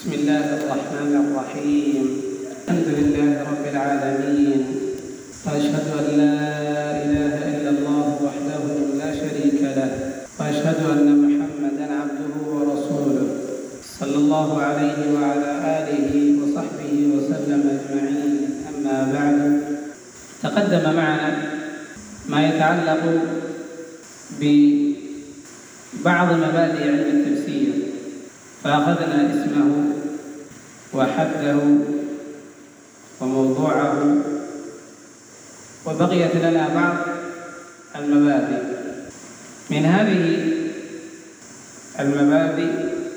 بسم الله الرحمن الرحيم. الحمد لله رب العالمين، وأشهد أن لا إله إلا الله وحده لا شريك له، وأشهد أن محمدًا عبده ورسوله صلى الله عليه وعلى آله وصحبه وسلم أجمعين. أما بعد، تقدم معنا ما يتعلق ببعض مبادئ علم التفسير، فأخذنا اسمه وحده وموضوعه، وبقيت لنا بعض المبادئ. من هذه المبادئ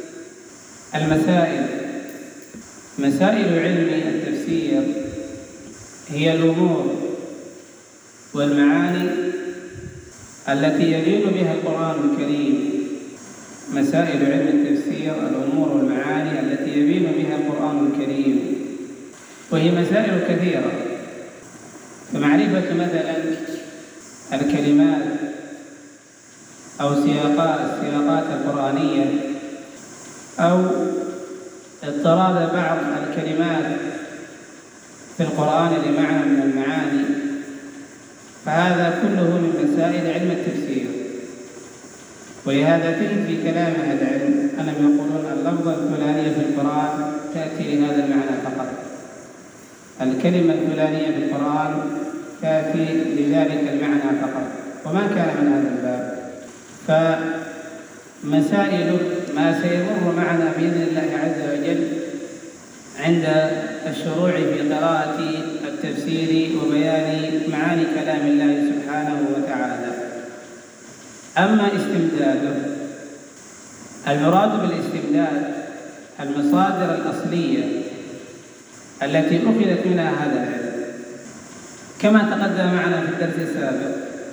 مسائل علم التفسير هي الأمور والمعاني التي يبين بها القرآن الكريم. مسائل علم التفسير الأمور والمعاني التي يبين بها القرآن الكريم، وهي مسائل كثيرة. فمعرفة مثلا الكلمات أو السياقات القرآنية، أو اضطراد بعض الكلمات في القرآن لمعنى من المعاني، فهذا كله من مسائل علم التفسير. ولهذا تجد في كلام أهل العلم أنهم يقولون اللفظة الفلانية في القرآن تأتي لهذا المعنى فقط، الكلمة الفلانية في القرآن تأتي لذلك المعنى فقط، وما كان من هذا الباب. فمسائل ما سيمر معنا بإذن الله عز وجل عند الشروع في قراءة التفسير وبيان معاني كلام الله سبحانه وتعالى. أما استمداده، المراد بالاستمداد المصادر الأصلية التي أخذت منها هذا العلم، كما تقدم معنا في الدرس السابق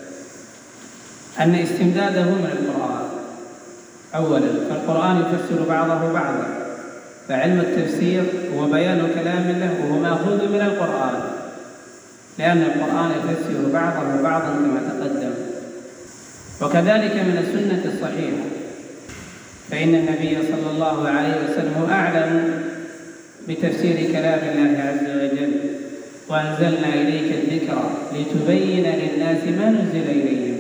أن استمداده من القرآن. أولا، فالقرآن يفسر بعضه بعضا، فعلم التفسير هو بيان كلام الله وهو مأخوذ من القرآن، لأن القرآن يفسر بعضه بعضا كما تقدم. وكذلك من السنة الصحيحة، فإن النبي صلى الله عليه وسلم أعلم بتفسير كلام الله عز وجل، وأنزلنا إليك الذكر لتبين للناس ما نزل إليهم.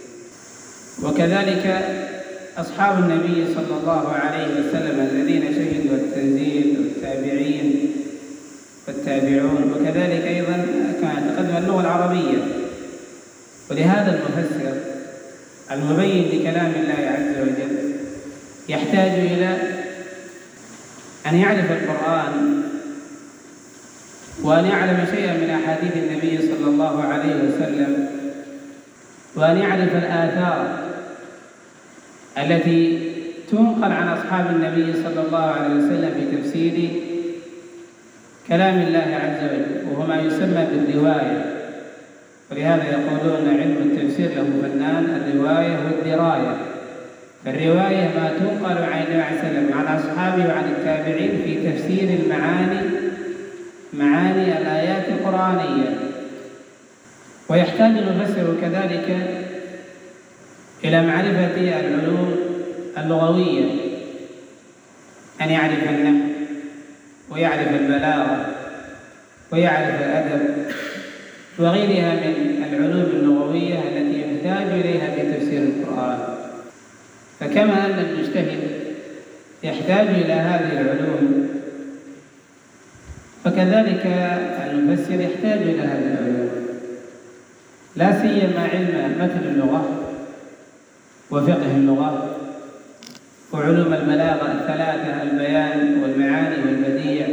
وكذلك أصحاب النبي صلى الله عليه وسلم الذين شهدوا التنزيل والتابعين والتابعون، وكذلك أيضا كما تقدم اللغة العربية. ولهذا المفسر المبين لكلام الله عز وجل يحتاج إلى أن يعرف القرآن، وأن يعلم شيئا من أحاديث النبي صلى الله عليه وسلم، وأن يعرف الآثار التي تنقل عن أصحاب النبي صلى الله عليه وسلم في تفسير كلام الله عز وجل، وهو ما يسمى بالرواية. ولهذا يقولون علم التفسير له فنان، الرواية والدراية. فالرواية ما تنقل عن النبي عليه وسلم عن أصحابه وعن التابعين في تفسير معاني الآيات القرآنية. ويحتاج المفسر كذلك إلى معرفة العلوم اللغوية، أن يعرف النحو ويعرف البلاغة ويعرف الأدب وغيرها من العلوم اللغوية التي يحتاج إليها في تفسير القرآن. فكما أن المجتهد يحتاج إلى هذه العلوم، فكذلك المفسر يحتاج إلى هذه العلوم، لا سيما علم متن اللغة وفقه اللغة وعلوم البلاغة الثلاثة، البيان والمعاني والبديع.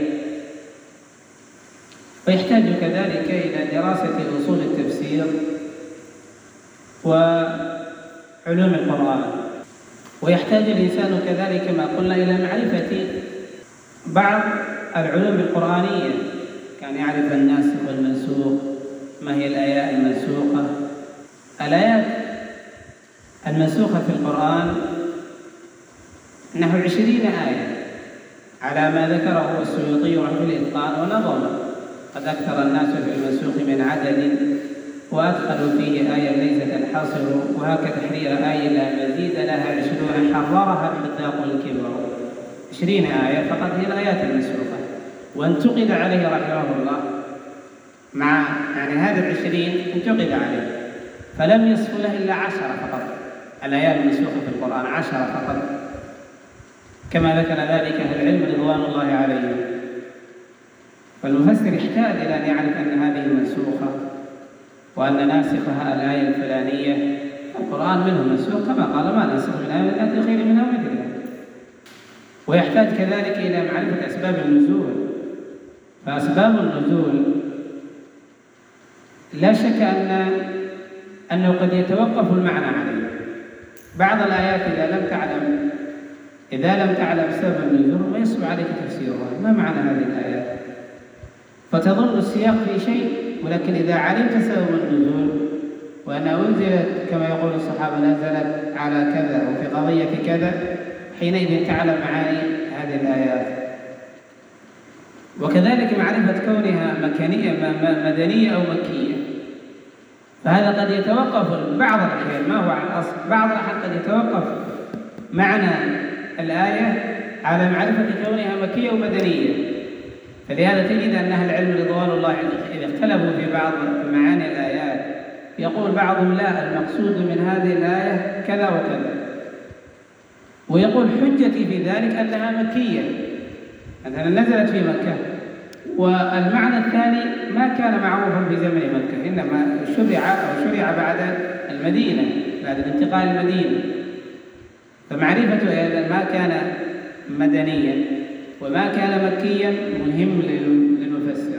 ويحتاج كذلك إلى دراسة أصول التفسير وعلوم القرآن. ويحتاج الإنسان كذلك كما قلنا إلى معرفة بعض العلوم القرآنية، كان يعرف الناسخ والمنسوخ، ما هي الآيات المنسوخة. الآيات المنسوخة في القرآن نحو 20 آية على ما ذكره السيوطي رحمه الإتقان ونظمه. قد أكثر الناس في المنسوخ من عدد، وأدخلوا فيه آية ليس تنحصر، وهك تحرير آية لا مزيد لها 20 حررها الحداق الكبر. 20 آية فقط هي الآيات المنسوخة، وانتقد عليه رحمه الله مع هذا 20 انتقد عليه، فلم يصف له إلا 10 فقط الآيات المنسوخة في القرآن، 10 فقط، كما ذكر ذلك أهل العلم رضوان الله عليهم. فالمفسر يحتاج إلى أن يعرف أن هذه منسوخة وأن ناسخها الآية الفلانية. القرآن منه منسوخ كما قال ما ننسخ من آية نأتي بخير منها ومثلها. ويحتاج كذلك إلى معرفة أسباب النزول، فأسباب النزول لا شك أنه قد يتوقف المعنى عليه. بعض الآيات إذا لم تعلم سبب النزول ما يصعب عليك تفسيرها، ما معنى هذه الآيات؟ فتظن السياق في شيء، ولكن إذا علمت سبب النزول وأنها أنزلت كما يقول الصحابة نزلت على كذا وفي قضية كذا، حينئذ تعلم معاني هذه الآيات. وكذلك معرفة كونها مدنية أو مكية، فهذا قد يتوقف بعض الأحيان، ما هو على الأصل، بعض الأحيان قد يتوقف معنى الآية على معرفة كونها مكية ومدنية. فلهذا تجد أن أهل العلم رضوان الله إذا اختلفوا في بعض معاني الآيات يقول بعضهم لا، المقصود من هذه الآية كذا وكذا، ويقول حجتي في ذلك أنها مكية، مثلا نزلت في مكة، والمعنى الثاني ما كان معروفا في زمن مكة، إنما شرع بعد المدينة، بعد انتقال المدينة. فمعرفة ما كان مدنيا وما كان مكيا مهم للمفسر.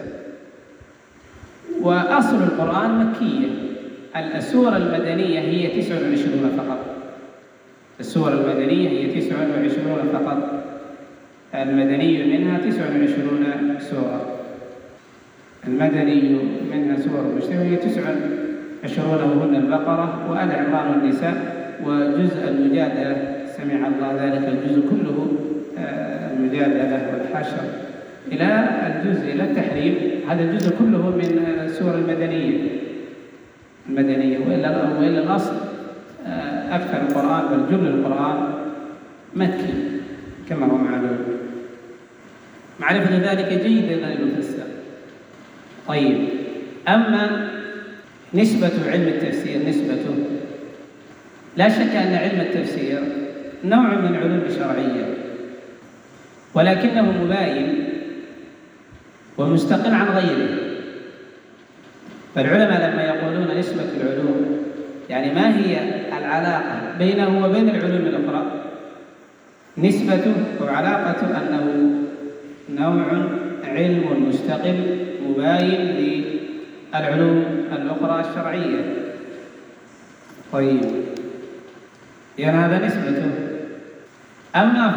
وأصل القرآن مكية، السور المدنية هي 29 فقط، السور المدنية هي 29 فقط، المدني منها 29 سورة، المدني منها سور مشتملة 29 وهن البقرة وآل عمران والنساء وجزء المجادلة، سمع الله ذلك الجزء كله، المجادلة والحشر إلى الجزء إلى التحريم، هذا الجزء كله من السور المدنية، وإلا الأصل أكثر القرآن بل جل القرآن مكي كما هو معلوم. معرفة ذلك جيدة للمفسر. طيب، أما نسبة علم التفسير، نسبته لا شك أن علم التفسير نوع من العلوم الشرعية، ولكنه مباين ومستقل عن غيره. فالعلماء لما يقولون نسبة العلوم يعني ما هي العلاقة بينه وبين العلوم الأخرى، نسبته وعلاقته أنه نوع علم مستقل مباين للعلوم الأخرى الشرعية. طيب، يعني هذا نسبته. أما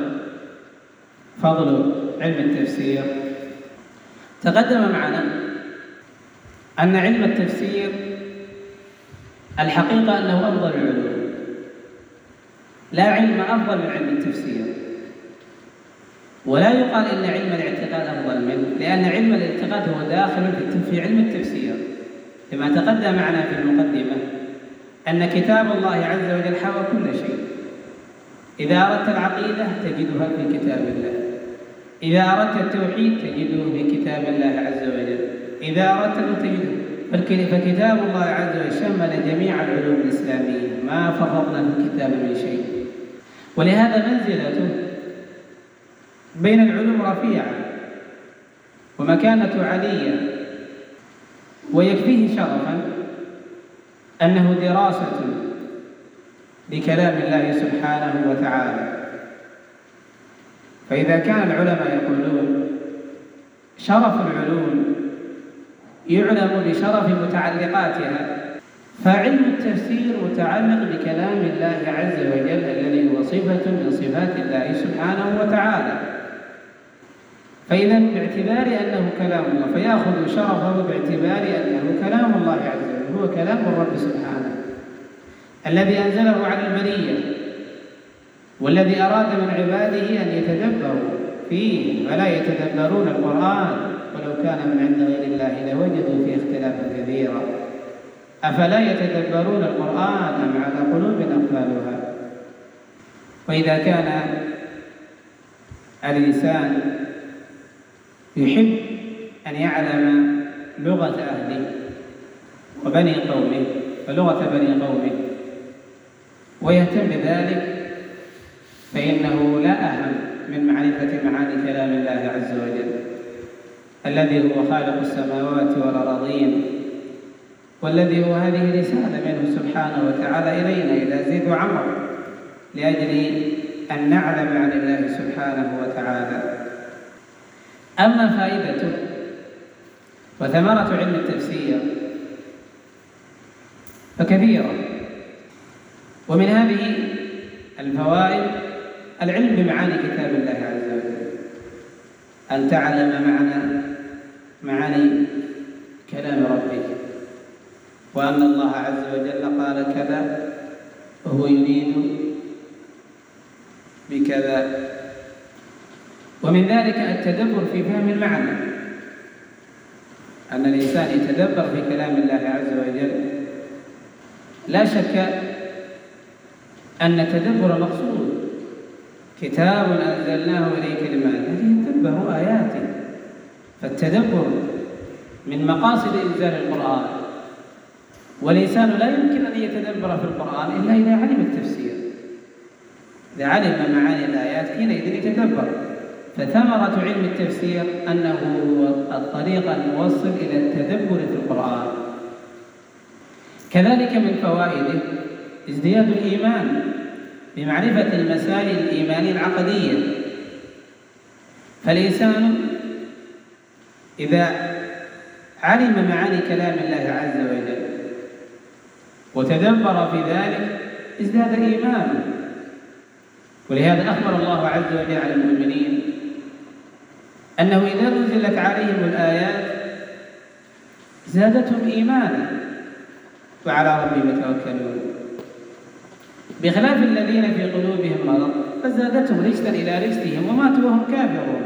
فضل علم التفسير، تقدم معنا أن علم التفسير الحقيقة أنه أفضل العلوم، لا علم أفضل من علم التفسير، ولا يقال إن علم الاعتقاد أفضل منه، لأن علم الاعتقاد هو داخل في علم التفسير، كما تقدم معنا في المقدمة أن كتاب الله عز وجل حوى كل شيء. إذا أردت العقيدة تجدها في كتاب الله، إذا أردت التوحيد تجده في كتاب الله عز وجل، إذا أردت تجده. فكتاب الله عز وجل شمل جميع العلوم الإسلامية، ما فرطنا في الكتاب من شيء. ولهذا منزلته بين العلوم رفيعة ومكانة عالية، ويكفيه شرفا أنه دراسة لكلام الله سبحانه وتعالى. فإذا كان العلماء يقولون شرف العلوم يعلم بشرف متعلقاتها، فعلم التفسير متعلق بكلام الله عز وجل الذي هو صفة من صفات الله سبحانه وتعالى. فإذا باعتبار أنه كلام الله فيأخذ شرفه باعتبار أنه كلام الله عز وجل، هو كلام الرب سبحانه الذي أنزله على البرية، والذي أراد من عباده أن يتدبروا فيه، فلا يتدبرون القرآن ولو كان من عند غير الله لوجدوا فيه اختلافا كثيرا. أفلا يتدبرون القرآن أم على قلوب أقفالها؟ وإذا كان الإنسان يحب أن يعلم لغة أهله وبني قومه ولغة بني قومه ويهتم بذلك، فإنه لا أهم من معرفة معاني كلام الله عز وجل الذي هو خالق السماوات والأراضين، والذي هو هذه رسالة منه سبحانه وتعالى إلينا إلى زيد وعمر لأجل أن نعلم عن الله سبحانه وتعالى. أما فائدته وثمرة علم التفسير فكثيرة، ومن هذه الفوائد العلم بمعاني كتاب الله عز وجل، أن تعلم معاني كلام ربك، وأن الله عز وجل قال كذا وهو يريد بكذا. ومن ذلك التدبر في فهم المعنى، أن الإنسان يتدبر في كلام الله عز وجل. لا شك أن التدبر مقصود، كتاب أنزلناه إليك ليدبروا آياته، فالتدبر من مقاصد إنزال القرآن، والإنسان لا يمكن أن يتدبر في القرآن إلا إذا علم التفسير، إذا علم معاني الآيات حينئذ يتدبر. فثمرة علم التفسير أنه هو الطريق الموصل إلى التدبر في القرآن. كذلك من فوائده ازدياد الإيمان بمعرفة المسائل الإيمانية العقدية، فالإنسان إذا علم معاني كلام الله عز وجل وتدبر في ذلك ازداد إيمانه. ولهذا أخبر الله عز وجل على المؤمنين أنه إذا نزلت عليهم الآيات زادتهم إيمانا وعلى ربهم يتوكلون، بخلاف الذين في قلوبهم مرض فزادتهم رجسا إلى رجسهم وماتوا وهم كافرون.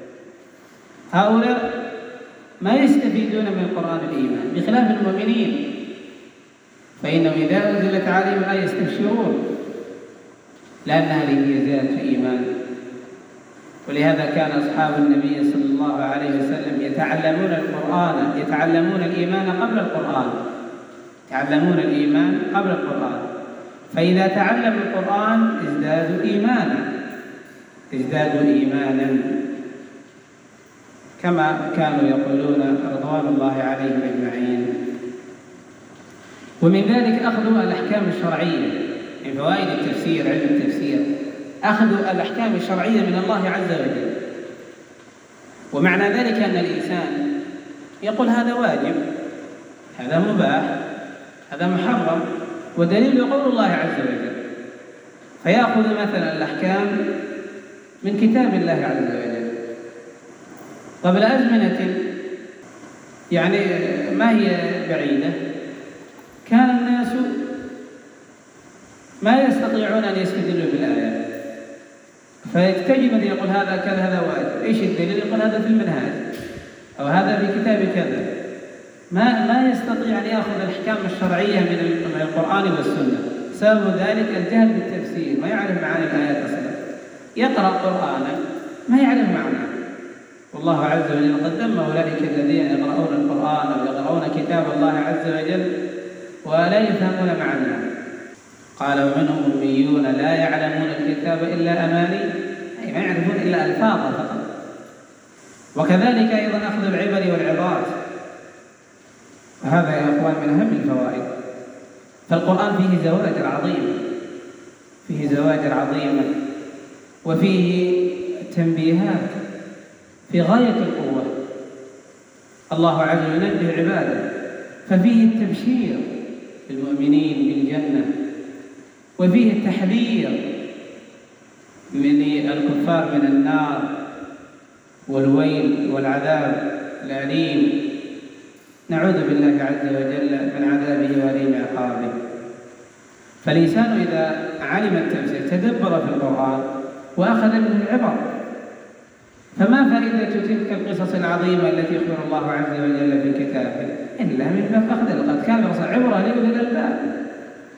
هؤلاء ما يستفيدون من القرآن الإيمان، بخلاف المؤمنين فإنهم إذا نزلت عليهم لا يستبشرون، لأن هذه هي زيادة إيمان. ولهذا كان أصحاب النبي صلى الله عليه وسلم يتعلمون الإيمان قبل القرآن، يتعلمون الإيمان قبل القرآن، فإذا تعلموا القرآن ازدادوا إيمانا كما كانوا يقولون رضوان الله عليهم أجمعين. ومن ذلك أخذ الأحكام الشرعية، من فوائد التفسير علم التفسير أخذ الأحكام الشرعية من الله عز وجل. ومعنى ذلك أن الإنسان يقول هذا واجب، هذا مباح، هذا محرم، ودليل قول الله عز وجل، فيأخذ مثلا الأحكام من كتاب الله عز وجل. قبل أزمنة يعني ما هي بعيدة كان الناس ما يستطيعون أن يستدلوا بالآيات، فيتجد من يقول هذا كذا هذا واجب، إيش الدليل؟ يقول هذا في المنهاج أو هذا في كتاب كذا، ما يستطيع أن يأخذ الأحكام الشرعية من القرآن والسنة. سبب ذلك الجهل بالتفسير، ما يعرف معاني الآيات أصلا، يقرأ قرآنا ما يعرف معناه. والله عز وجل قد ذم أولئك الذين يقرؤون القرآن أو يقرؤون كتاب الله عز وجل ولا يفهمون معناه. قال ومنهم أميون لا يعلمون الكتاب إلا أماني، أي ما يعرفون إلا ألفاظا فقط. وكذلك أيضا أخذ العبر والعظات، وهذا يا أخوان من أهم الفوائد. فالقرآن فيه زواجر عظيمة وفيه تنبيهات في غاية القوة. الله عز وجل ينبه عباده، ففيه التبشير للمؤمنين بالجنة، وفيه التحذير للكفار من النار والويل والعذاب الأليم، نعوذ بالله عز وجل من عذابه وأليم عقابه. فالإنسان إذا علم التفسير تدبر في القرآن وأخذ منه العبر، فما فائدة تلك القصص العظيمة التي يخبر الله عز وجل في كتابه إلا من باب أخذ القد كان عبرة لأولي الألباب،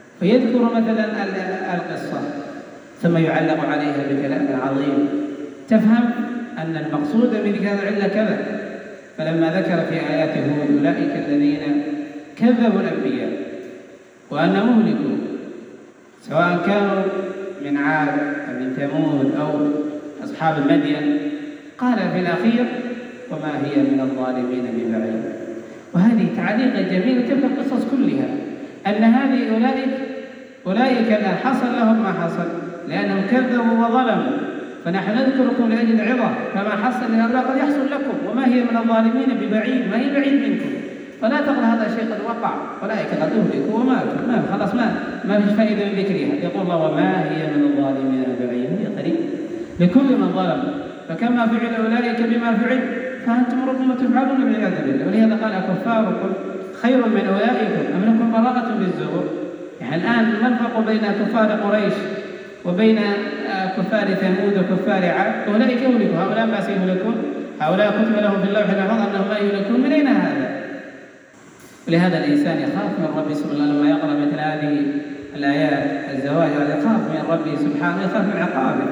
فيذكر مثلا القصة ثم يعلق عليها بكلام عظيم تفهم أن المقصود من هذا العلة كذا. فلما ذكر في آياته أولئك الذين كذبوا الأنبياء وأن مهلكوا سواء كانوا من عاد أو من ثمود أو أصحاب المدين، قال في الأخير وما هي من الظالمين ببعيد. وهذه تعليقة جميلة تبقى القصص كلها، أن هذه أولئك الآن حصل لهم ما حصل لأنهم كذبوا وظلموا، فنحن نذكركم لأجل العظة، فما حصل لهؤلاء قد يحصل لكم، وما هي من الظالمين ببعيد، ما هي بعيد منكم، فلا تقل هذا شيء قد وقع، أولئك قد أهلكوا وماتوا، خلاص ما فيش فائدة من ذكرها. يقول الله وما هي من الظالمين ببعيد، هي قريب لكل من ظلم، فكما فعل أولئك بما فعل فأنتم ربما تفعلون والعياذ بالله. ولهذا قال أكفاركم خير من أولئكم أم لكم براءة بالزبر. يعني الآن ما الفرق بين كفار قريش وبين كفار ثمود وكفار عاد؟ أولئك يهلكون، هؤلاء ما سيهلكون، هؤلاء كتب لهم في اللوح المحفوظ أنهم لا يهلكون. من أين هذا؟ ولهذا الإنسان يخاف من ربه سبحانه وتعالى لما يقرأ مثل هذه الآيات الزواجر، يخاف من ربه سبحانه، يخاف من عقابه.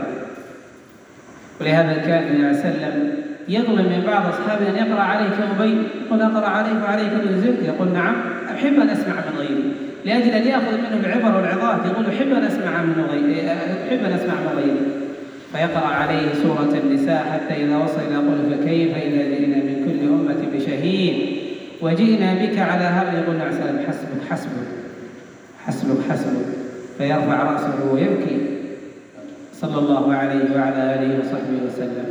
ولهذا كان النبي عليه وسلم يظلم من بعض أصحابه أن يقرأ عليك أبي، يقول أقرأ عليك وعليك تنزل، يقول نعم أحب أن أسمع من غيري، لأجل أن يأخذ منه العبر والعظات، يقول أحب أن أسمع من غيري، فيقرأ عليه سورة النساء حتى إذا وصل إلى قوله فكيف إذا جئنا من كل أمة بشهيد وجئنا بك على هؤلاء، يقول نعم حسبك حسبك حسبك حسبك، فيرفع رأسه ويبكي صلى الله عليه وعلى آله وصحبه وسلم.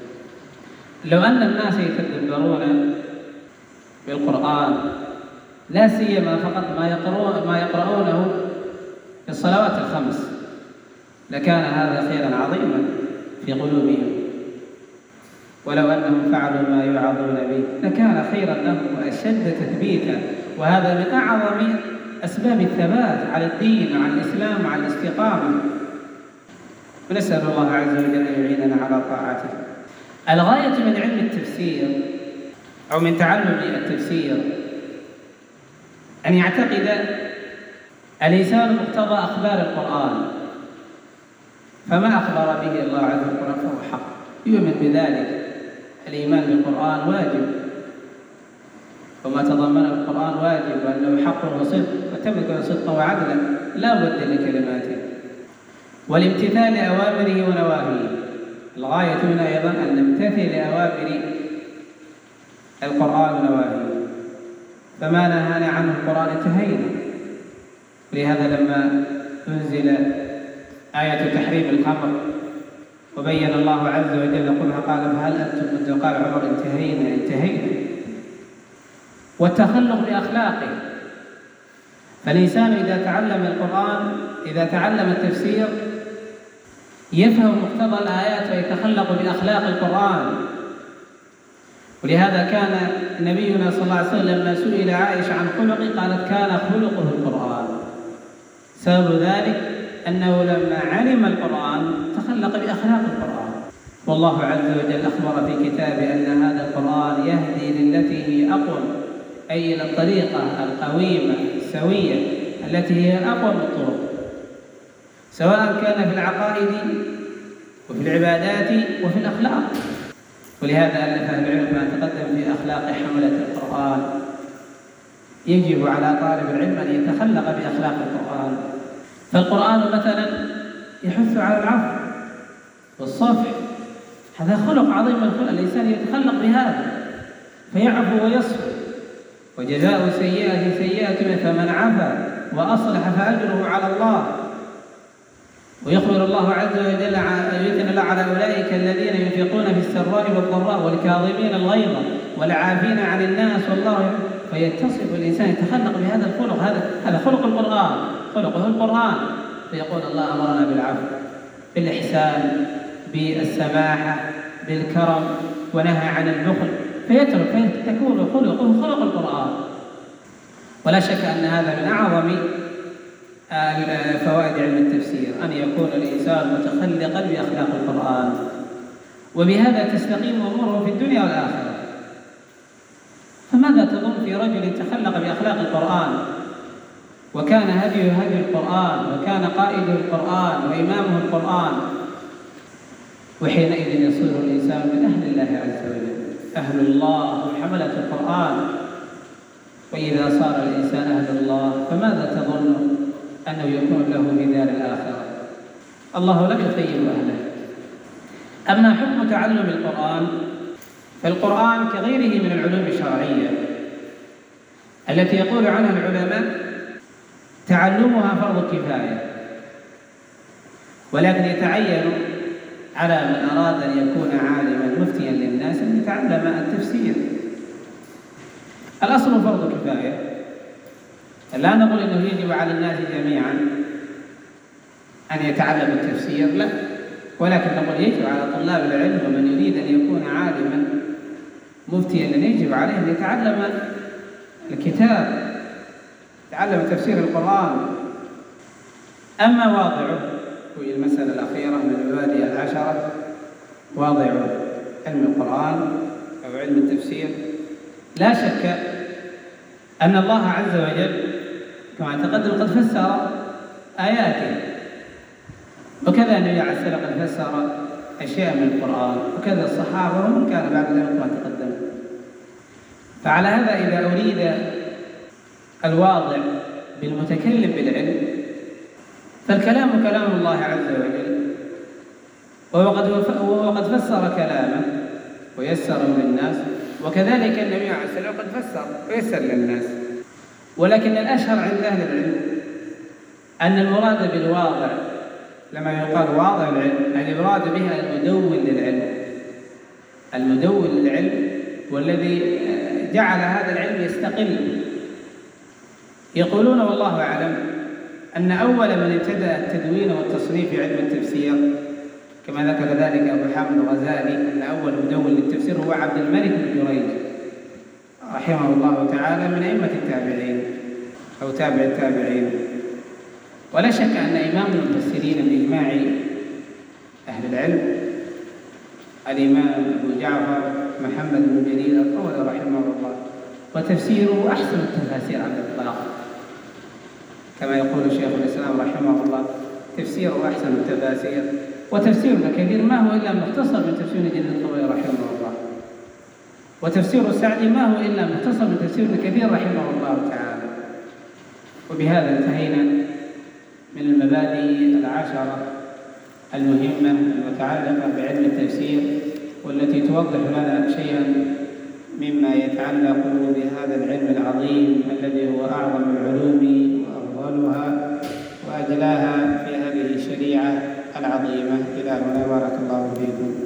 لو أن الناس يتدبرون بالقرآن لا سيما فقط ما يقرؤونه في الصلوات الخمس لكان هذا خيرا عظيما في قلوبهم، ولو أنهم فعلوا ما يوعظون به لكان خيرا لهم وأشد تثبيتا. وهذا من أعظم أسباب الثبات على الدين وعلى الإسلام وعلى الاستقامة. ونسأل الله عز وجل أن يعيننا على طاعته. الغاية من علم التفسير أو من تعلم التفسير أن يعتقد الإنسان مقتضى أخبار القرآن، فما أخبر به الله عز وجل فهو حق، يؤمن بذلك. الإيمان بالقرآن واجب، وما تضمنه القرآن واجب، وأنه حق وصدق، وتملك صدقا وعدلا لا بد لكلماته، والامتثال لأوامره ونواهيه. الغاية هنا أيضا أن نمتثل لأوامر القرآن ونواهيه، فما نهانا عنه القرآن انتهينا. لهذا لما أنزل آية تحريم الخمر وبين الله عز وجل قلها قال فهل أنتم منذ؟ قال عمر انتهينا. والتخلق بأخلاقه، فالإنسان إذا تعلم القرآن، إذا تعلم التفسير يفهم مقتضى الآيات ويتخلق بأخلاق القرآن. ولهذا كان نبينا صلى الله عليه وسلم لما سئل عائشة عن خلقه قالت كان خلقه القرآن. سبب ذلك أنه لما علم القرآن تخلق بأخلاق القرآن. والله عز وجل أخبر في كتابه أن هذا القرآن يهدي للتي هي أقوم، أي إلى الطريقة القويمة السوية التي هي أقوم الطرق، سواء كان في العقائد وفي العبادات وفي الأخلاق. ولهذا ألف أهل العلم ما تقدم في أخلاق حملة القرآن. يجب على طالب العلم أن يتخلق بأخلاق القرآن. فالقرآن مثلا يحث على العفو والصفح، هذا خلق عظيم من الخلق، الإنسان يتخلق بهذا فيعفو ويصفح. وجزاء سيئة سيئة فمن عفا وأصلح فأجره على الله. ويخبر الله عز وجل يثني على أولئك الذين ينفقون في السراء والضراء والكاظمين الغيظ والعافين عن الناس والله، فيتصف الإنسان يتخلق بهذا الخلق. هذا خلق القرآن، خلقه القرآن. فيقول الله أمرنا بالعفو، بالإحسان، بالسماحة، بالكرم، ونهى عن البخل، فتكون خلقه خلق القرآن. ولا شك أن هذا من أعظم فوائد علم التفسير، أن يكون الإنسان متخلقا بأخلاق القرآن، وبهذا تستقيم أموره في الدنيا والآخرة. فماذا تظن في رجل تخلق بأخلاق القرآن وكان هدي القرآن، وكان قائده القرآن وإمامه القرآن، وحينئذ يصير الإنسان من أهل الله عز وجل، أهل الله وحملة القرآن. وإذا صار الإنسان أهل الله فماذا تظن أنه يكون له في دار الآخرة؟ الله لا يخيب أهله. أما حكم تعلم القرآن، فالقرآن كغيره من العلوم الشرعية التي يقول عنها العلماء تعلمها فرض كفاية، ولكن يتعين على من أراد أن يكون عالما مفتيا للناس أن يتعلم التفسير. الأصل فرض كفاية، لا نقول أنه يجب على الناس جميعا أن يتعلم التفسير، لا، ولكن نقول يجب على طلاب العلم ومن يريد أن يكون عالما مفتيا أن يجب عليه أن يتعلم الكتاب، يتعلم تفسير القرآن. أما واضعه، وهي المسألة الأخيرة من المبادئ العشرة، واضع علم القرآن أو علم التفسير، لا شك أن الله عز وجل كما تقدم قد فسر آياته، وكذا النبي عليه الصلاة والسلام قد فسر أشياء من القرآن، وكذا الصحابة ومن كان بعد ذلك كما تقدم. فعلى هذا إذا أريد الواضع بالمتكلم بالعلم فالكلام كلام الله عز وجل، وقد فسر كلامه ويسره للناس، وكذلك النبي عليه الصلاة والسلام قد فسر ويسر للناس. ولكن الأشهر عند أهل العلم أن المراد بالواضع لما يقال واضع العلم المراد بها المدون للعلم، المدون للعلم والذي جعل هذا العلم يستقل. يقولون والله أعلم أن أول من ابتدأ التدوين والتصنيف في علم التفسير كما ذكر ذلك أبو حامد الغزالي أن أول مدون للتفسير هو عبد الملك بن جريج رحمه الله تعالى من أئمة التابعين أو تابع التابعين. ولا شك أن إمام المفسرين بإجماع أهل العلم الإمام أبو جعفر محمد بن جرير الطبري رحمه الله، وتفسيره أحسن التفاسير على الإطلاق كما يقول شيخ الإسلام رحمه الله، تفسيره أحسن التفاسير. وتفسير ابن كثير ما هو إلا مختصر من تفسير جرير الطبري رحمه الله، وتفسير السعدي ما هو إلا مختصر من تفسير ابن كثير رحمه الله تعالى. وبهذا انتهينا من المبادئ العشرة المهمة المتعلقة بعلم التفسير، والتي توضح لنا شيئا مما يتعلق بهذا العلم العظيم الذي هو أعظم العلوم وأفضلها وأجلاها في هذه الشريعة العظيمة. إلى هنا بارك الله فيكم.